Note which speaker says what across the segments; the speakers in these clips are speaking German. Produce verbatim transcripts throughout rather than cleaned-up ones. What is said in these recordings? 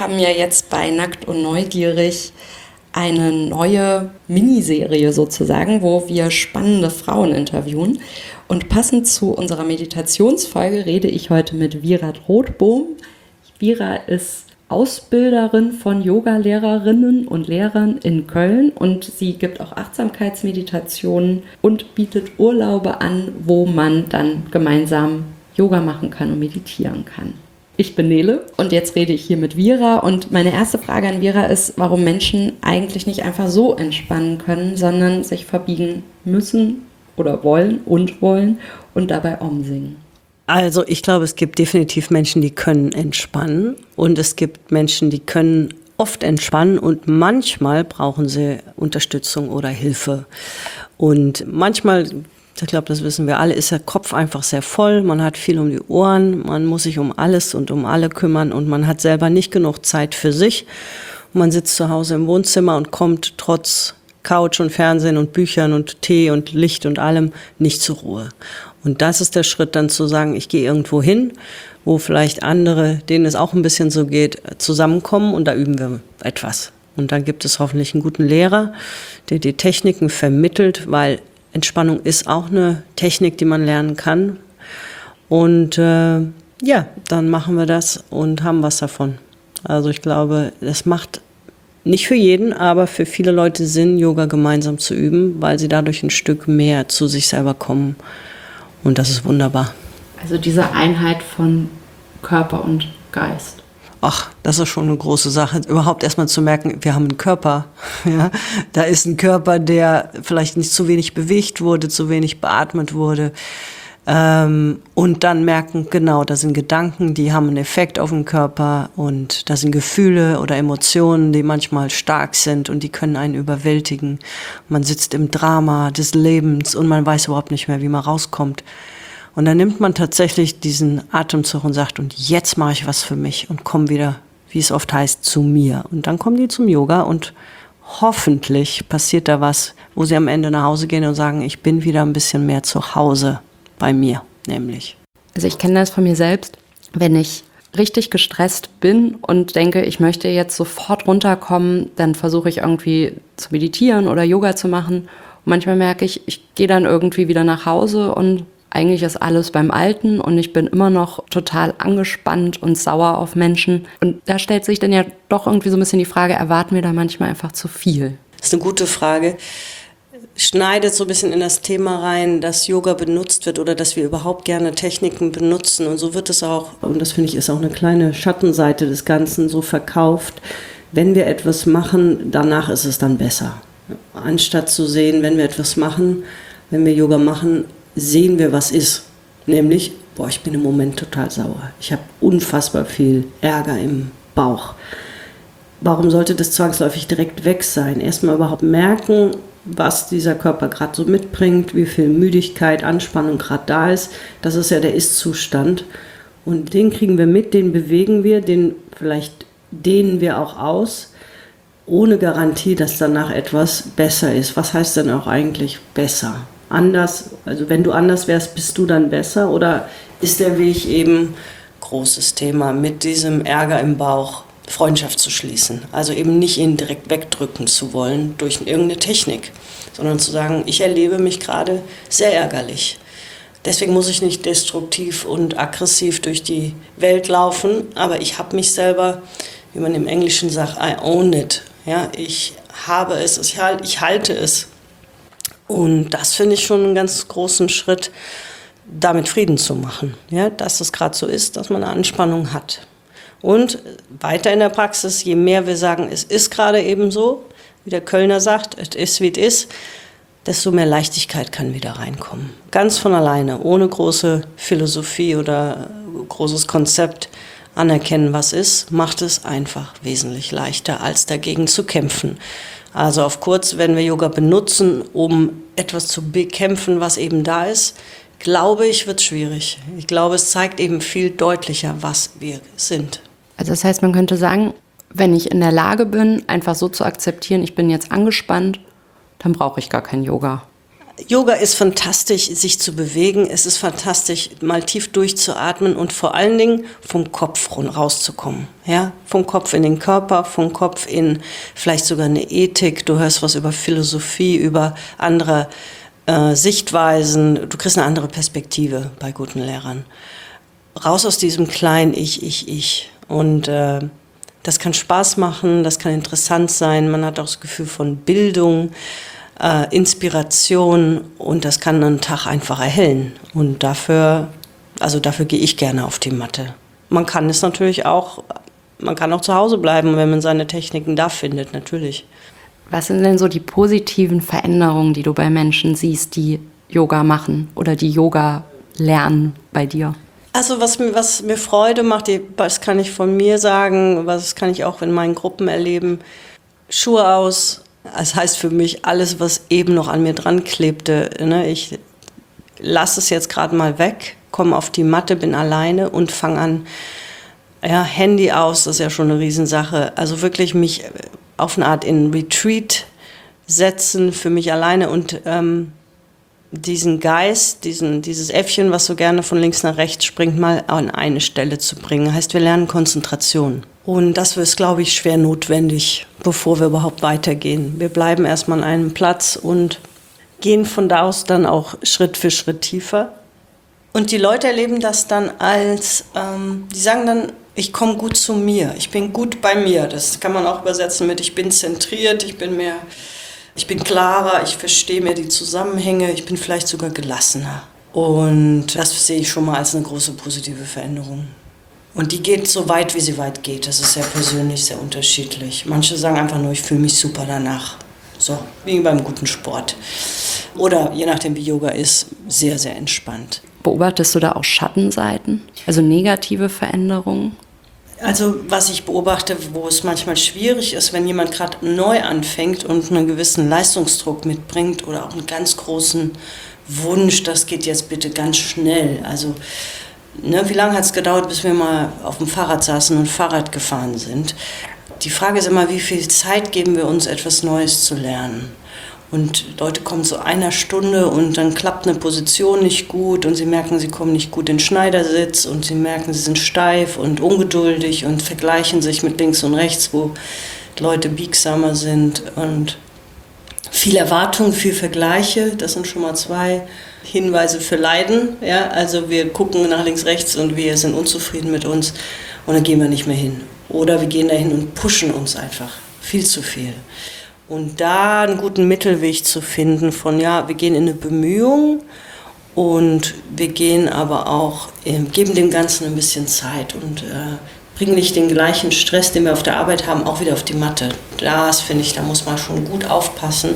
Speaker 1: haben ja jetzt bei Nackt und Neugierig eine neue Miniserie sozusagen, wo wir spannende Frauen interviewen. Und passend zu unserer Meditationsfolge rede ich heute mit Vira Rothbohm. Vira ist Ausbilderin von Yoga-Lehrerinnen und Lehrern in Köln und sie gibt auch Achtsamkeitsmeditationen und bietet Urlaube an, wo man dann gemeinsam Yoga machen kann und meditieren kann. Ich bin Nele und jetzt rede ich hier mit Vira und meine erste Frage an Vira ist, warum Menschen eigentlich nicht einfach so entspannen können, sondern sich verbiegen müssen oder wollen und wollen und dabei Om singen.
Speaker 2: Also ich glaube, es gibt definitiv Menschen, die können entspannen und es gibt Menschen, die können oft entspannen und manchmal brauchen sie Unterstützung oder Hilfe. Und manchmal, ich glaube, das wissen wir alle, ist der Kopf einfach sehr voll, man hat viel um die Ohren, man muss sich um alles und um alle kümmern und man hat selber nicht genug Zeit für sich. Man sitzt zu Hause im Wohnzimmer und kommt trotz Couch und Fernsehen und Büchern und Tee und Licht und allem nicht zur Ruhe. Und das ist der Schritt dann zu sagen, ich gehe irgendwo hin, wo vielleicht andere, denen es auch ein bisschen so geht, zusammenkommen und da üben wir etwas. Und dann gibt es hoffentlich einen guten Lehrer, der die Techniken vermittelt, weil Entspannung ist auch eine Technik, die man lernen kann. Und äh, ja, dann machen wir das und haben was davon. Also ich glaube, es macht nicht für jeden, aber für viele Leute Sinn, Yoga gemeinsam zu üben, weil sie dadurch ein Stück mehr zu sich selber kommen. Und das ist wunderbar.
Speaker 1: Also diese Einheit von Körper und Geist.
Speaker 2: Ach, das ist schon eine große Sache. Überhaupt erstmal zu merken, wir haben einen Körper. Ja? Da ist ein Körper, der vielleicht nicht zu wenig bewegt wurde, zu wenig beatmet wurde. Ähm, und dann merken, genau, da sind Gedanken, die haben einen Effekt auf den Körper. Und da sind Gefühle oder Emotionen, die manchmal stark sind und die können einen überwältigen. Man sitzt im Drama des Lebens und man weiß überhaupt nicht mehr, wie man rauskommt. Und dann nimmt man tatsächlich diesen Atemzug und sagt, und jetzt mache ich was für mich und komme wieder, wie es oft heißt, zu mir. Und dann kommen die zum Yoga und hoffentlich passiert da was, wo sie am Ende nach Hause gehen und sagen, ich bin wieder ein bisschen mehr zu Hause bei mir, nämlich.
Speaker 1: Also ich kenne das von mir selbst, wenn ich richtig gestresst bin und denke, ich möchte jetzt sofort runterkommen, dann versuche ich irgendwie zu meditieren oder Yoga zu machen. Und manchmal merke ich, ich gehe dann irgendwie wieder nach Hause und eigentlich ist alles beim Alten und ich bin immer noch total angespannt und sauer auf Menschen. Und da stellt sich dann ja doch irgendwie so ein bisschen die Frage, erwarten wir da manchmal einfach zu viel?
Speaker 2: Das ist eine gute Frage. Schneidet so ein bisschen in das Thema rein, dass Yoga benutzt wird oder dass wir überhaupt gerne Techniken benutzen. Und so wird es auch, und das finde ich ist auch eine kleine Schattenseite des Ganzen, so verkauft. Wenn wir etwas machen, danach ist es dann besser. Anstatt zu sehen, wenn wir etwas machen, wenn wir Yoga machen, sehen wir, was ist. Nämlich, boah, ich bin im Moment total sauer. Ich habe unfassbar viel Ärger im Bauch. Warum sollte das zwangsläufig direkt weg sein? Erstmal überhaupt merken, was dieser Körper gerade so mitbringt, wie viel Müdigkeit, Anspannung gerade da ist. Das ist ja der Ist-Zustand. Und den kriegen wir mit, den bewegen wir, den vielleicht dehnen wir auch aus, ohne Garantie, dass danach etwas besser ist. Was heißt denn auch eigentlich besser? Anders, also wenn du anders wärst, bist du dann besser? Oder ist der Weg eben, großes Thema, mit diesem Ärger im Bauch Freundschaft zu schließen. Also eben nicht ihn direkt wegdrücken zu wollen durch irgendeine Technik, sondern zu sagen, ich erlebe mich gerade sehr ärgerlich. Deswegen muss ich nicht destruktiv und aggressiv durch die Welt laufen, aber ich habe mich selber, wie man im Englischen sagt, I own it. Ja, ich habe es, ich halte es. Und das finde ich schon einen ganz großen Schritt, damit Frieden zu machen. Ja, dass es gerade so ist, dass man eine Anspannung hat. Und weiter in der Praxis, je mehr wir sagen, es ist gerade eben so, wie der Kölner sagt, es ist, wie es ist, desto mehr Leichtigkeit kann wieder reinkommen. Ganz von alleine, ohne große Philosophie oder großes Konzept anerkennen, was ist, macht es einfach wesentlich leichter, als dagegen zu kämpfen. Also auf kurz, wenn wir Yoga benutzen, um etwas zu bekämpfen, was eben da ist, glaube ich, wird es schwierig. Ich glaube, es zeigt eben viel deutlicher, was wir sind.
Speaker 1: Also das heißt, man könnte sagen, wenn ich in der Lage bin, einfach so zu akzeptieren, ich bin jetzt angespannt, dann brauche ich gar kein Yoga.
Speaker 2: Yoga ist fantastisch, sich zu bewegen. Es ist fantastisch, mal tief durchzuatmen und vor allen Dingen vom Kopf rauszukommen. Ja? Vom Kopf in den Körper, vom Kopf in vielleicht sogar eine Ethik. Du hörst was über Philosophie, über andere äh, Sichtweisen. Du kriegst eine andere Perspektive bei guten Lehrern. Raus aus diesem kleinen Ich, Ich, Ich. Und äh, das kann Spaß machen, das kann interessant sein. Man hat auch das Gefühl von Bildung. Äh, Inspiration und das kann einen Tag einfach erhellen. Und dafür, also dafür gehe ich gerne auf die Matte. Man kann es natürlich auch, man kann auch zu Hause bleiben, wenn man seine Techniken da findet, natürlich.
Speaker 1: Was sind denn so die positiven Veränderungen, die du bei Menschen siehst, die Yoga machen oder die Yoga lernen bei dir?
Speaker 2: Also was mir, was mir Freude macht, das kann ich von mir sagen, was kann ich auch in meinen Gruppen erleben, Schuhe aus. Das heißt für mich, alles, was eben noch an mir dran klebte, ne, ich lasse es jetzt gerade mal weg, komme auf die Matte, bin alleine und fange an, ja, Handy aus, das ist ja schon eine Riesensache. Also wirklich mich auf eine Art in Retreat setzen für mich alleine und ähm, diesen Geist, diesen, dieses Äffchen, was so gerne von links nach rechts springt, mal an eine Stelle zu bringen. Heißt, wir lernen Konzentration. Und das ist, glaube ich, schwer notwendig, bevor wir überhaupt weitergehen. Wir bleiben erstmal an einem Platz und gehen von da aus dann auch Schritt für Schritt tiefer. Und die Leute erleben das dann als, ähm, die sagen dann, ich komme gut zu mir, ich bin gut bei mir. Das kann man auch übersetzen mit, ich bin zentriert, ich bin mehr, ich bin klarer, ich verstehe mehr die Zusammenhänge, ich bin vielleicht sogar gelassener. Und das sehe ich schon mal als eine große positive Veränderung. Und die geht so weit, wie sie weit geht. Das ist sehr persönlich, sehr unterschiedlich. Manche sagen einfach nur, ich fühle mich super danach. So, wie beim guten Sport. Oder, je nachdem wie Yoga ist, sehr, sehr entspannt.
Speaker 1: Beobachtest du da auch Schattenseiten? Also negative Veränderungen?
Speaker 2: Also, was ich beobachte, wo es manchmal schwierig ist, wenn jemand gerade neu anfängt und einen gewissen Leistungsdruck mitbringt oder auch einen ganz großen Wunsch, das geht jetzt bitte ganz schnell. Also, Ne, wie lange hat es gedauert, bis wir mal auf dem Fahrrad saßen und Fahrrad gefahren sind? Die Frage ist immer, wie viel Zeit geben wir uns, etwas Neues zu lernen? Und Leute kommen zu einer Stunde und dann klappt eine Position nicht gut und sie merken, sie kommen nicht gut in den Schneidersitz und sie merken, sie sind steif und ungeduldig und vergleichen sich mit links und rechts, wo Leute biegsamer sind. Und viel Erwartung, viel Vergleiche, das sind schon mal zwei Hinweise für Leiden. Ja? Also wir gucken nach links, rechts und wir sind unzufrieden mit uns und dann gehen wir nicht mehr hin. Oder wir gehen dahin und pushen uns einfach viel zu viel. Und da einen guten Mittelweg zu finden von, ja, wir gehen in eine Bemühung und wir gehen aber auch, geben dem Ganzen ein bisschen Zeit und äh, bringen nicht den gleichen Stress, den wir auf der Arbeit haben, auch wieder auf die Matte. Das finde ich, da muss man schon gut aufpassen.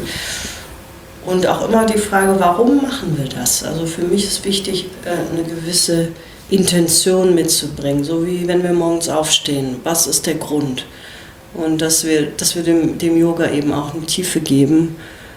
Speaker 2: Und auch immer die Frage, warum machen wir das? Also für mich ist wichtig, eine gewisse Intention mitzubringen, so wie wenn wir morgens aufstehen. Was ist der Grund? Und dass wir, dass wir dem, dem Yoga eben auch eine Tiefe geben,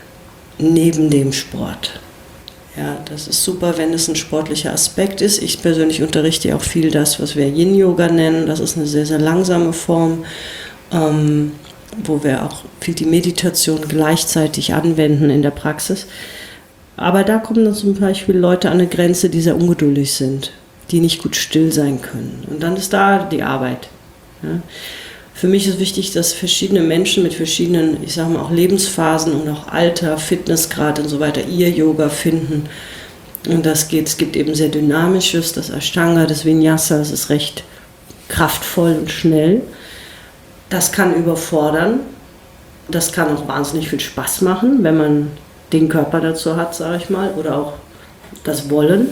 Speaker 2: neben dem Sport. Ja, das ist super, wenn es ein sportlicher Aspekt ist. Ich persönlich unterrichte auch viel das, was wir Yin-Yoga nennen. Das ist eine sehr, sehr langsame Form, ähm, wo wir auch viel die Meditation gleichzeitig anwenden in der Praxis. Aber da kommen dann zum Beispiel Leute an eine Grenze, die sehr ungeduldig sind, die nicht gut still sein können. Und dann ist da die Arbeit. Ja. Für mich ist wichtig, dass verschiedene Menschen mit verschiedenen, ich sage mal auch Lebensphasen und auch Alter, Fitnessgrad und so weiter ihr Yoga finden. Und das geht, es gibt eben sehr Dynamisches, das Ashtanga, das Vinyasa, das ist recht kraftvoll und schnell. Das kann überfordern, das kann auch wahnsinnig viel Spaß machen, wenn man den Körper dazu hat, sage ich mal, oder auch das Wollen.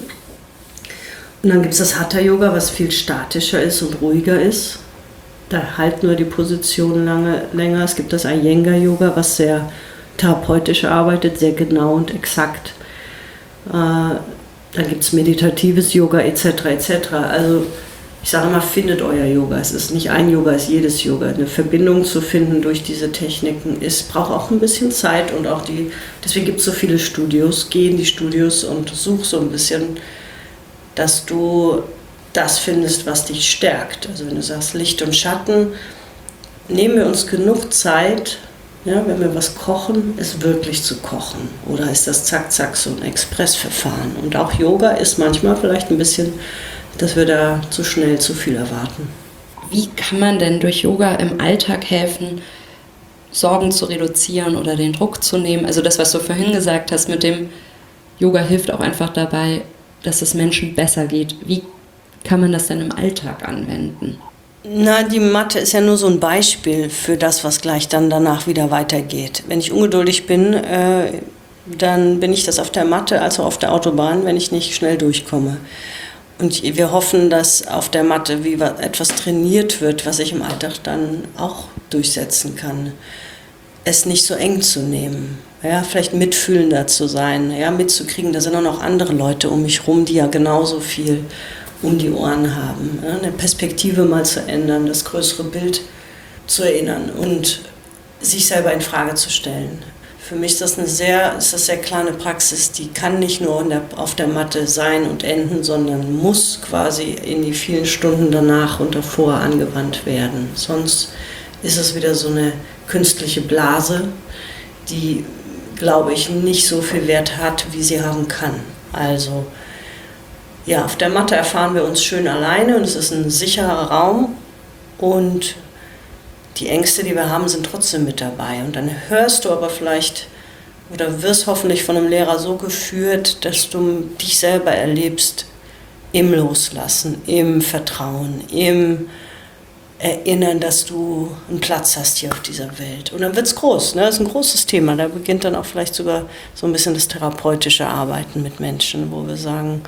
Speaker 2: Und dann gibt es das Hatha-Yoga, was viel statischer ist und ruhiger ist. Da halten nur die Positionen lange, länger. Es gibt das Iyengar-Yoga, was sehr therapeutisch arbeitet, sehr genau und exakt. Äh, dann gibt es meditatives Yoga et cetera et cetera. Also ich sage immer, findet euer Yoga. Es ist nicht ein Yoga, es ist jedes Yoga. Eine Verbindung zu finden durch diese Techniken ist, braucht auch ein bisschen Zeit und auch die, deswegen gibt es so viele Studios. Geh in die Studios und such so ein bisschen, dass du das findest, was dich stärkt. Also wenn du sagst Licht und Schatten, nehmen wir uns genug Zeit, Ja, wenn wir was kochen, ist wirklich zu kochen. Oder ist das zack, zack, so ein Expressverfahren. Und auch Yoga ist manchmal vielleicht ein bisschen, dass wir da zu schnell zu viel erwarten.
Speaker 1: Wie kann man denn durch Yoga im Alltag helfen, Sorgen zu reduzieren oder den Druck zu nehmen? Also das, was du vorhin gesagt hast, mit dem Yoga hilft auch einfach dabei, dass es Menschen besser geht. Wie kann man das denn im Alltag anwenden?
Speaker 2: Na, die Mathe ist ja nur so ein Beispiel für das, was gleich dann danach wieder weitergeht. Wenn ich ungeduldig bin, äh, dann bin ich das auf der Matte, also auf der Autobahn, wenn ich nicht schnell durchkomme. Und wir hoffen, dass auf der Matte wie etwas trainiert wird, was ich im Alltag dann auch durchsetzen kann. Es nicht so eng zu nehmen, ja, vielleicht mitfühlender zu sein, ja, mitzukriegen, da sind auch noch andere Leute um mich rum, die ja genauso viel um die Ohren haben. Ja, eine Perspektive mal zu ändern, das größere Bild zu erinnern und sich selber in Frage zu stellen. Für mich ist das eine sehr, ist das sehr kleine Praxis, die kann nicht nur der, auf der Matte sein und enden, sondern muss quasi in die vielen Stunden danach und davor angewandt werden. Sonst ist es wieder so eine künstliche Blase, die, glaube ich, nicht so viel Wert hat, wie sie haben kann. Also ja, auf der Matte erfahren wir uns schön alleine und es ist ein sicherer Raum und die Ängste, die wir haben, sind trotzdem mit dabei. Und dann hörst du aber vielleicht oder wirst hoffentlich von einem Lehrer so geführt, dass du dich selber erlebst im Loslassen, im Vertrauen, im Erinnern, dass du einen Platz hast hier auf dieser Welt. Und dann wird es groß, ne? Das ist ein großes Thema. Da beginnt dann auch vielleicht sogar so ein bisschen das therapeutische Arbeiten mit Menschen, wo wir sagen,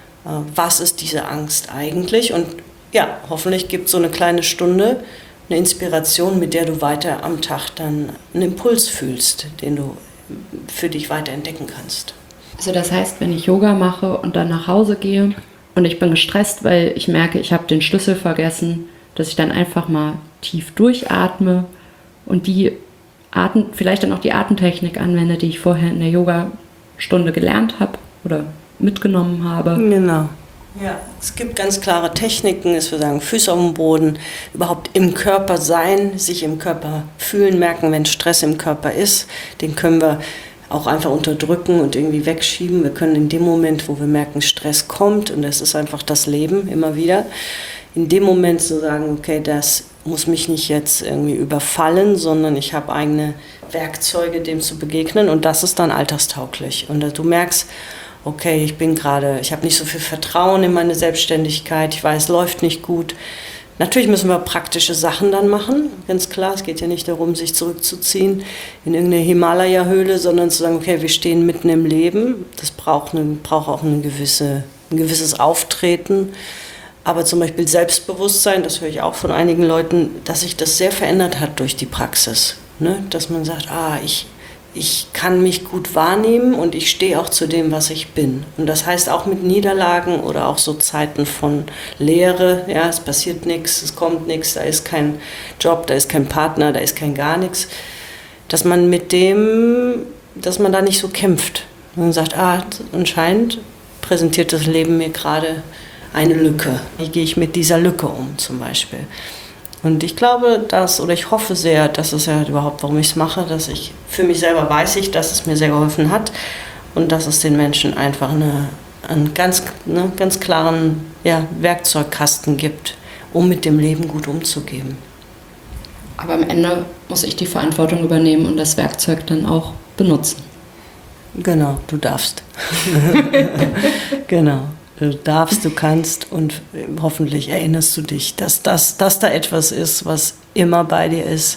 Speaker 2: was ist diese Angst eigentlich? Und ja, hoffentlich gibt es so eine kleine Stunde, eine Inspiration, mit der du weiter am Tag dann einen Impuls fühlst, den du für dich weiter entdecken kannst.
Speaker 1: Also das heißt, wenn ich Yoga mache und dann nach Hause gehe und ich bin gestresst, weil ich merke, ich habe den Schlüssel vergessen, dass ich dann einfach mal tief durchatme und die Atem, vielleicht dann auch die Atemtechnik anwende, die ich vorher in der Yogastunde gelernt habe oder mitgenommen habe.
Speaker 2: Genau. Ja, es gibt ganz klare Techniken, dass wir sagen, Füße auf dem Boden, überhaupt im Körper sein, sich im Körper fühlen, merken, wenn Stress im Körper ist, den können wir auch einfach unterdrücken und irgendwie wegschieben. Wir können in dem Moment, wo wir merken, Stress kommt, und das ist einfach das Leben immer wieder, in dem Moment so sagen, okay, das muss mich nicht jetzt irgendwie überfallen, sondern ich habe eigene Werkzeuge, dem zu begegnen, und das ist dann alltagstauglich. Und du merkst, okay, ich bin gerade, ich habe nicht so viel Vertrauen in meine Selbstständigkeit, ich weiß, es läuft nicht gut. Natürlich müssen wir praktische Sachen dann machen, ganz klar. Es geht ja nicht darum, sich zurückzuziehen in irgendeine Himalaya-Höhle, sondern zu sagen, okay, wir stehen mitten im Leben. Das braucht, eine, braucht auch eine gewisse, ein gewisses Auftreten. Aber zum Beispiel Selbstbewusstsein, das höre ich auch von einigen Leuten, dass sich das sehr verändert hat durch die Praxis. Ne? Dass man sagt, ah, ich... Ich kann mich gut wahrnehmen und ich stehe auch zu dem, was ich bin. Und das heißt auch mit Niederlagen oder auch so Zeiten von Leere, ja, es passiert nichts, es kommt nichts, da ist kein Job, da ist kein Partner, da ist kein gar nichts, dass man mit dem, dass man da nicht so kämpft. Man sagt, ah, anscheinend präsentiert das Leben mir gerade eine Lücke. Wie gehe ich mit dieser Lücke um zum Beispiel? Und ich glaube, dass, oder ich hoffe sehr, das ist ja überhaupt, warum ich es mache, dass ich für mich selber weiß ich, dass es mir sehr geholfen hat und dass es den Menschen einfach eine, einen ganz, ne, ganz klaren ja, Werkzeugkasten gibt, um mit dem Leben gut umzugehen.
Speaker 1: Aber am Ende muss ich die Verantwortung übernehmen und das Werkzeug dann auch benutzen.
Speaker 2: Genau, du darfst. Genau. Du darfst, du kannst, und hoffentlich erinnerst du dich, dass, das, dass da etwas ist, was immer bei dir ist.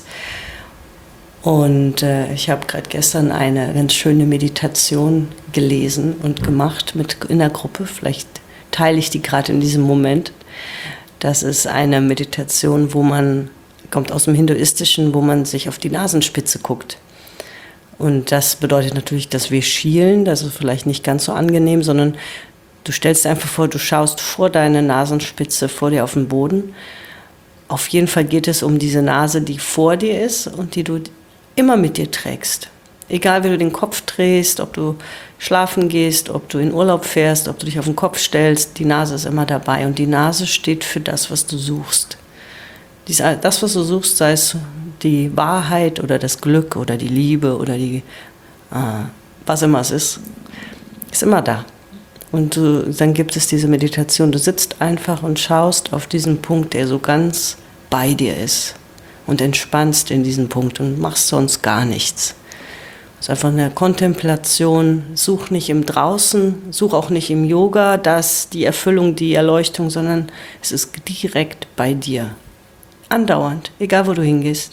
Speaker 2: Und äh, ich habe gerade gestern eine ganz schöne Meditation gelesen und gemacht mit, in der Gruppe. Vielleicht teile ich die gerade in diesem Moment. Das ist eine Meditation, wo man, kommt aus dem Hinduistischen, wo man sich auf die Nasenspitze guckt. Und das bedeutet natürlich, dass wir schielen. Das ist vielleicht nicht ganz so angenehm, sondern du stellst dir einfach vor, du schaust vor deine Nasenspitze, vor dir auf den Boden. Auf jeden Fall geht es um diese Nase, die vor dir ist und die du immer mit dir trägst. Egal, wie du den Kopf drehst, ob du schlafen gehst, ob du in Urlaub fährst, ob du dich auf den Kopf stellst, die Nase ist immer dabei. Und die Nase steht für das, was du suchst. Das, was du suchst, sei es die Wahrheit oder das Glück oder die Liebe oder die, äh, was immer es ist, ist immer da. Und du, dann gibt es diese Meditation. Du sitzt einfach und schaust auf diesen Punkt, der so ganz bei dir ist und entspannst in diesen Punkt und machst sonst gar nichts. Es ist einfach eine Kontemplation. Such nicht im Draußen, such auch nicht im Yoga das, die Erfüllung, die Erleuchtung, sondern es ist direkt bei dir. Andauernd, egal wo du hingehst.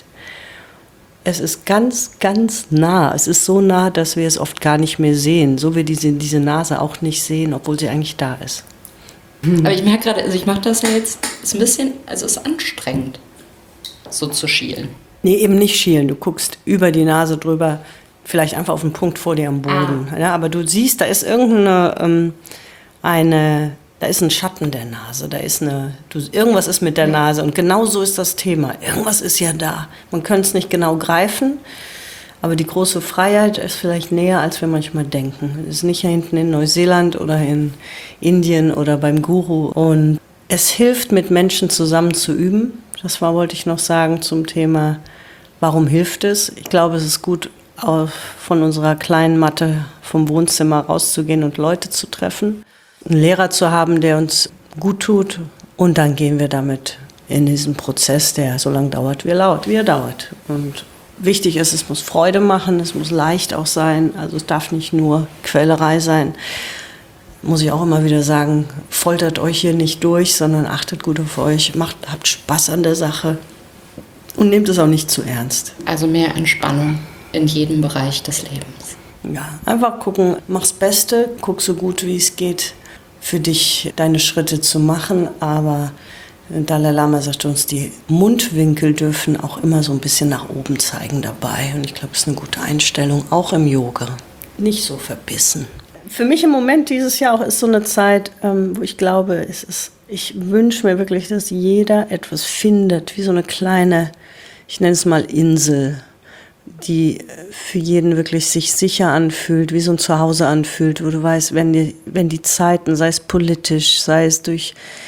Speaker 2: Es ist ganz, ganz nah. Es ist so nah, dass wir es oft gar nicht mehr sehen. So wie diese, diese Nase auch nicht sehen, obwohl sie eigentlich da ist.
Speaker 1: Aber ich merke gerade, also ich mache das ja jetzt, ist ein bisschen, also es ist anstrengend, so zu schielen.
Speaker 2: Nee, eben nicht schielen. Du guckst über die Nase drüber, vielleicht einfach auf den Punkt vor dir am Boden. Ah. Ja, aber du siehst, da ist irgendeine, ähm, eine, da ist ein Schatten der Nase, da ist eine, du, irgendwas ist mit der Nase und genau so ist das Thema. Irgendwas ist ja da. Man könnte es nicht genau greifen, aber die große Freiheit ist vielleicht näher, als wir manchmal denken. Es ist nicht hier hinten in Neuseeland oder in Indien oder beim Guru. Und es hilft, mit Menschen zusammen zu üben. Das war, wollte ich noch sagen zum Thema, warum hilft es? Ich glaube, es ist gut, von unserer kleinen Matte vom Wohnzimmer rauszugehen und Leute zu treffen. Einen Lehrer zu haben, der uns gut tut. Und dann gehen wir damit in diesen Prozess, der so lange dauert, wie er dauert, wie er dauert. Und wichtig ist, es muss Freude machen, es muss leicht auch sein. Also es darf nicht nur Quälerei sein. Muss ich auch immer wieder sagen, foltert euch hier nicht durch, sondern achtet gut auf euch, macht, habt Spaß an der Sache und nehmt es auch nicht zu ernst.
Speaker 1: Also mehr Entspannung in jedem Bereich des Lebens.
Speaker 2: Ja, einfach gucken, mach's Beste, guck so gut wie es geht, für dich deine Schritte zu machen, aber Dalai Lama sagt uns, die Mundwinkel dürfen auch immer so ein bisschen nach oben zeigen dabei und ich glaube, es ist eine gute Einstellung, auch im Yoga. Nicht so verbissen. Für mich im Moment dieses Jahr auch ist so eine Zeit, wo ich glaube, es ist, ich wünsche mir wirklich, dass jeder etwas findet, wie so eine kleine, ich nenne es mal Insel, die für jeden wirklich sich sicher anfühlt, wie so ein Zuhause anfühlt, wo du weißt, wenn die, wenn die Zeiten, sei es politisch, sei es durch,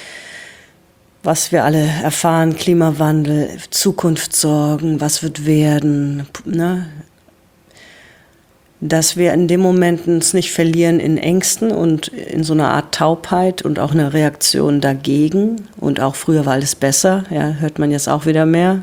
Speaker 2: was wir alle erfahren, Klimawandel, Zukunftssorgen, was wird werden, ne? Dass wir in dem Moment uns nicht verlieren in Ängsten und in so einer Art Taubheit und auch eine Reaktion dagegen. Und auch früher war alles besser, ja, hört man jetzt auch wieder mehr.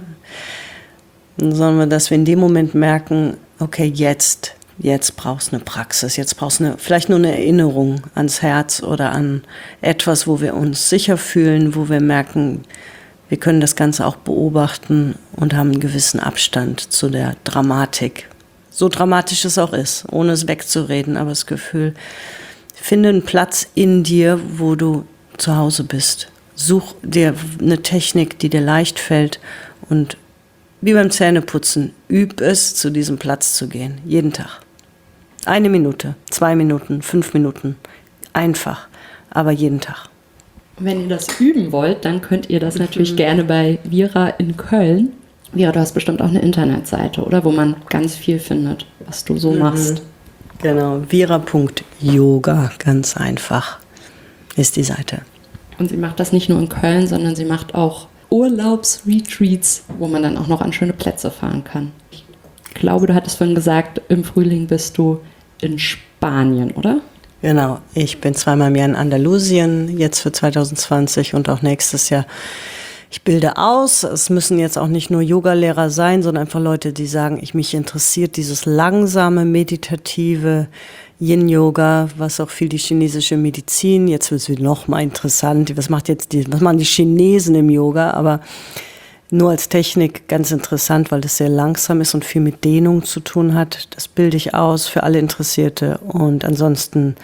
Speaker 2: Sondern dass wir in dem Moment merken, okay, jetzt, jetzt brauchst du eine Praxis, jetzt brauchst du eine, vielleicht nur eine Erinnerung ans Herz oder an etwas, wo wir uns sicher fühlen, wo wir merken, wir können das Ganze auch beobachten und haben einen gewissen Abstand zu der Dramatik. So dramatisch es auch ist, ohne es wegzureden, aber das Gefühl, finde einen Platz in dir, wo du zu Hause bist. Such dir eine Technik, die dir leicht fällt und wie beim Zähneputzen, üb es, zu diesem Platz zu gehen, jeden Tag. Eine Minute, zwei Minuten, fünf Minuten, einfach, aber jeden Tag.
Speaker 1: Und wenn ihr das üben wollt, dann könnt ihr das natürlich gerne bei Vira in Köln. Vira, du hast bestimmt auch eine Internetseite, oder? Wo man ganz viel findet, was du so mhm. machst.
Speaker 2: Genau, vira punkt yoga, ganz einfach, ist die Seite.
Speaker 1: Und sie macht das nicht nur in Köln, sondern sie macht auch Urlaubsretreats, wo man dann auch noch an schöne Plätze fahren kann. Ich glaube, du hattest vorhin gesagt, im Frühling bist du in Spanien, oder?
Speaker 2: Genau, ich bin zweimal im Jahr in Andalusien, jetzt für zwanzig zwanzig und auch nächstes Jahr. Ich bilde aus, es müssen jetzt auch nicht nur Yogalehrer sein, sondern einfach Leute, die sagen, ich mich interessiert dieses langsame, meditative Yin-Yoga, was auch viel die chinesische Medizin, jetzt wird es wieder noch mal interessant, was macht jetzt die, was machen die Chinesen im Yoga, aber nur als Technik ganz interessant, weil das sehr langsam ist und viel mit Dehnung zu tun hat. Das bilde ich aus für alle Interessierte und ansonsten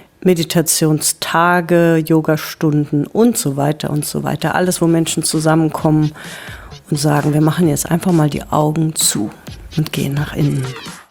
Speaker 2: Meditationstage, Yogastunden und so weiter und so weiter. Alles, wo Menschen zusammenkommen und sagen, wir machen jetzt einfach mal die Augen zu und gehen nach innen.